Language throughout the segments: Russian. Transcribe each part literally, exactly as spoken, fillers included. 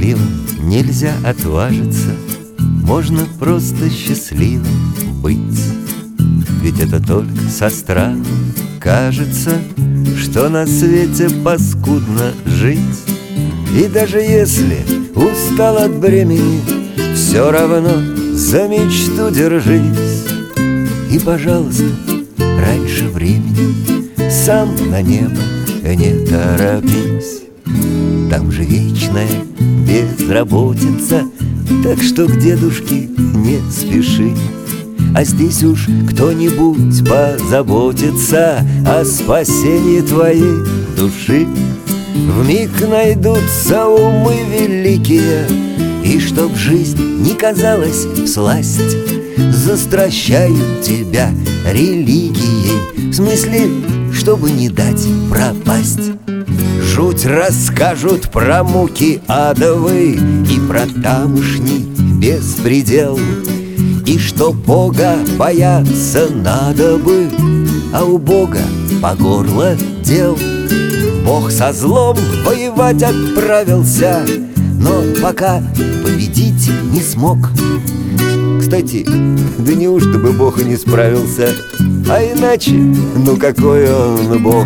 счастливым нельзя отважиться, можно просто счастливым быть. Ведь это только со страху кажется, что на свете паскудно жить. И даже если устал от бремени, все равно за мечту держись. И, пожалуйста, раньше времени сам на небо не торопись. Там же вечная безработица, так что к дедушке не спеши. А здесь уж кто-нибудь позаботится о спасении твоей души. Вмиг найдутся умы великие, и чтоб жизнь не казалась всласть, застращают тебя религией, в смысле, чтобы не дать пропасть. Жуть расскажут про муки адовые и про тамошний беспредел, и что Бога бояться надо бы, а у Бога по горло дел. Бог со злом воевать отправился, но пока победить не смог. Кстати, да неужто бы Бог и не справился? А иначе, ну какой он Бог?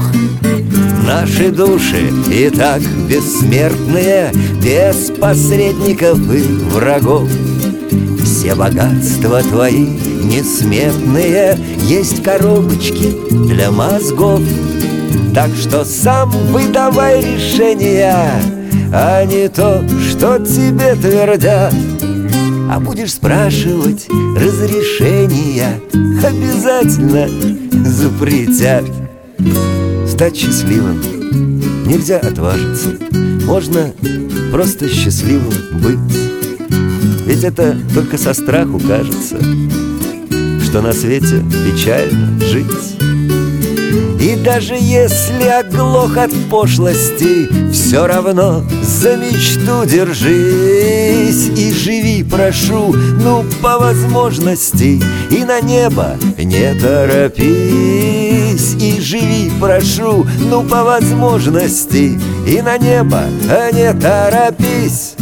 Наши души и так бессмертные, без посредников и врагов. Все богатства твои несметные есть коробочки для мозгов. Так что сам выдавай решения, а не то, что тебе твердят. А будешь спрашивать разрешения, обязательно запретят. Стать счастливым нельзя отважиться, можно просто счастливым быть. Ведь это только со страху кажется, что на свете печально жить. И даже если оглох от пошлости, все равно за мечту держись. И живи, прошу, ну по возможности, и на небо не торопись. И живи, прошу, ну по возможности, и на небо не торопись.